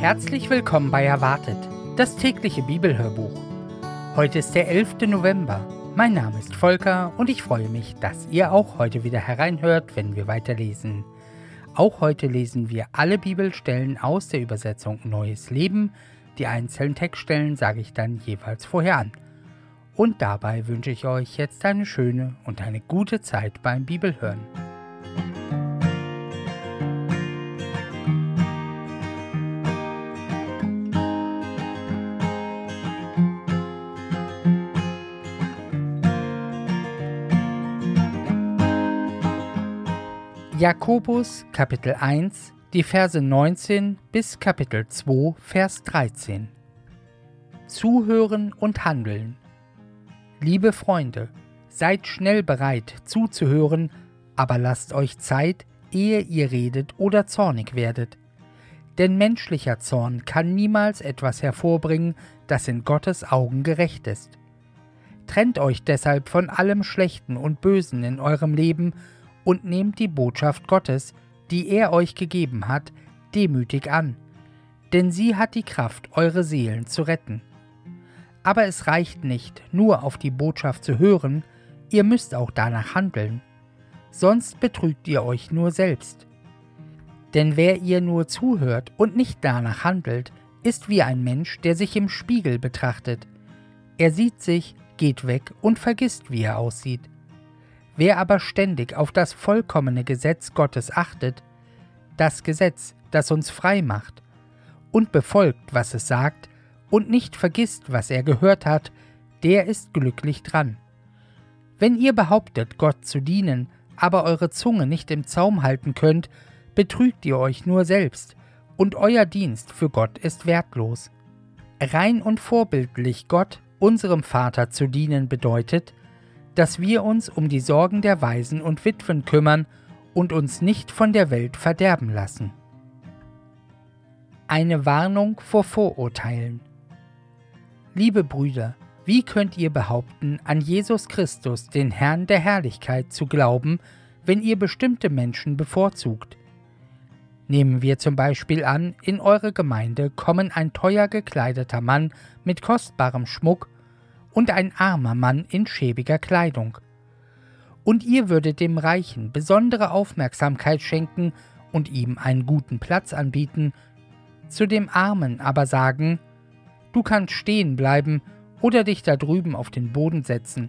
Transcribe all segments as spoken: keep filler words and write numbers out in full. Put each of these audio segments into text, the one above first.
Herzlich willkommen bei Erwartet, das tägliche Bibelhörbuch. Heute ist der elfte November. Mein Name ist Volker und ich freue mich, dass ihr auch heute wieder hereinhört, wenn wir weiterlesen. Auch heute lesen wir alle Bibelstellen aus der Übersetzung Neues Leben. Die einzelnen Textstellen sage ich dann jeweils vorher an. Und dabei wünsche ich euch jetzt eine schöne und eine gute Zeit beim Bibelhören. Jakobus Kapitel eins, die Verse neunzehn bis Kapitel zwei, Vers dreizehn. Zuhören und handeln. Liebe Freunde, seid schnell bereit zuzuhören, aber lasst euch Zeit, ehe ihr redet oder zornig werdet. Denn menschlicher Zorn kann niemals etwas hervorbringen, das in Gottes Augen gerecht ist. Trennt euch deshalb von allem Schlechten und Bösen in eurem Leben und nehmt die Botschaft Gottes, die er euch gegeben hat, demütig an, denn sie hat die Kraft, eure Seelen zu retten. Aber es reicht nicht, nur auf die Botschaft zu hören, ihr müsst auch danach handeln, sonst betrügt ihr euch nur selbst. Denn wer ihr nur zuhört und nicht danach handelt, ist wie ein Mensch, der sich im Spiegel betrachtet. Er sieht sich, geht weg und vergisst, wie er aussieht. Wer aber ständig auf das vollkommene Gesetz Gottes achtet, das Gesetz, das uns frei macht, und befolgt, was es sagt, und nicht vergisst, was er gehört hat, der ist glücklich dran. Wenn ihr behauptet, Gott zu dienen, aber eure Zunge nicht im Zaum halten könnt, betrügt ihr euch nur selbst, und euer Dienst für Gott ist wertlos. Rein und vorbildlich Gott, unserem Vater, zu dienen bedeutet, dass wir uns um die Sorgen der Waisen und Witwen kümmern und uns nicht von der Welt verderben lassen. Eine Warnung vor Vorurteilen. Liebe Brüder, wie könnt ihr behaupten, an Jesus Christus, den Herrn der Herrlichkeit, zu glauben, wenn ihr bestimmte Menschen bevorzugt? Nehmen wir zum Beispiel an, in eure Gemeinde kommen ein teuer gekleideter Mann mit kostbarem Schmuck und ein armer Mann in schäbiger Kleidung. Und ihr würdet dem Reichen besondere Aufmerksamkeit schenken und ihm einen guten Platz anbieten, zu dem Armen aber sagen, du kannst stehen bleiben oder dich da drüben auf den Boden setzen.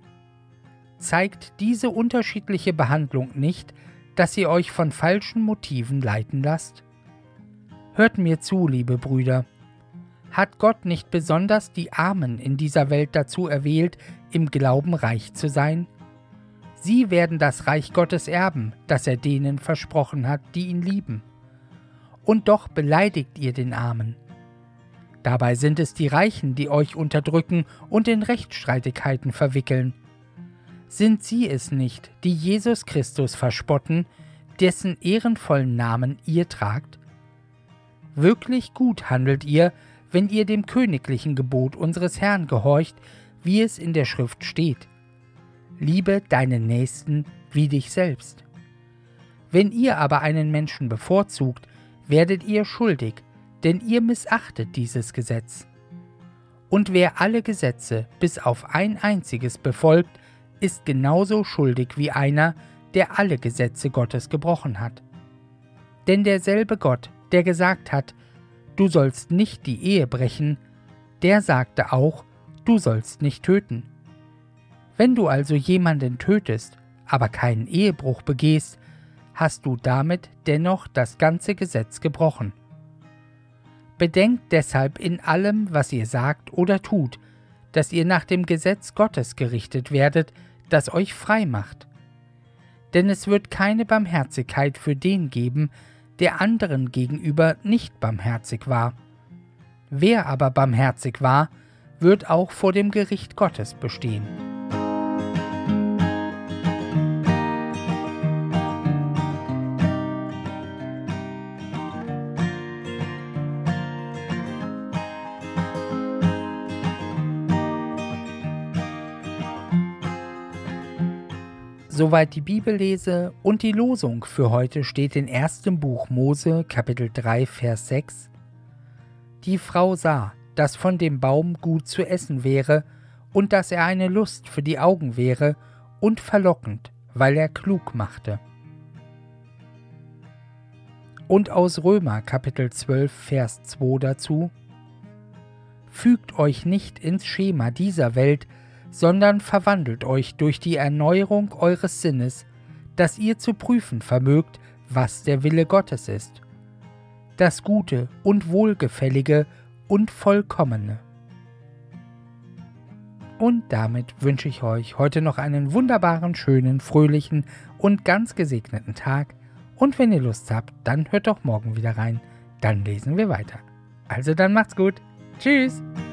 Zeigt diese unterschiedliche Behandlung nicht, dass ihr euch von falschen Motiven leiten lasst? Hört mir zu, liebe Brüder. Hat Gott nicht besonders die Armen in dieser Welt dazu erwählt, im Glauben reich zu sein? Sie werden das Reich Gottes erben, das er denen versprochen hat, die ihn lieben. Und doch beleidigt ihr den Armen. Dabei sind es die Reichen, die euch unterdrücken und in Rechtsstreitigkeiten verwickeln. Sind sie es nicht, die Jesus Christus verspotten, dessen ehrenvollen Namen ihr tragt? Wirklich gut handelt ihr, wenn ihr dem königlichen Gebot unseres Herrn gehorcht, wie es in der Schrift steht. Liebe deinen Nächsten wie dich selbst. Wenn ihr aber einen Menschen bevorzugt, werdet ihr schuldig, denn ihr missachtet dieses Gesetz. Und wer alle Gesetze bis auf ein einziges befolgt, ist genauso schuldig wie einer, der alle Gesetze Gottes gebrochen hat. Denn derselbe Gott, der gesagt hat, du sollst nicht die Ehe brechen, der sagte auch, du sollst nicht töten. Wenn du also jemanden tötest, aber keinen Ehebruch begehst, hast du damit dennoch das ganze Gesetz gebrochen. Bedenkt deshalb in allem, was ihr sagt oder tut, dass ihr nach dem Gesetz Gottes gerichtet werdet, das euch frei macht. Denn es wird keine Barmherzigkeit für den geben, der anderen gegenüber nicht barmherzig war. Wer aber barmherzig war, wird auch vor dem Gericht Gottes bestehen. Soweit die Bibellese und die Losung für heute steht in erstem Buch Mose, Kapitel drei, Vers sechs. Die Frau sah, dass von dem Baum gut zu essen wäre und dass er eine Lust für die Augen wäre und verlockend, weil er klug machte. Und aus Römer Kapitel zwölf, Vers zwei dazu: Fügt euch nicht ins Schema dieser Welt, sondern verwandelt euch durch die Erneuerung eures Sinnes, dass ihr zu prüfen vermögt, was der Wille Gottes ist, das Gute und Wohlgefällige und Vollkommene. Und damit wünsche ich euch heute noch einen wunderbaren, schönen, fröhlichen und ganz gesegneten Tag. Und wenn ihr Lust habt, dann hört doch morgen wieder rein. Dann lesen wir weiter. Also dann macht's gut. Tschüss.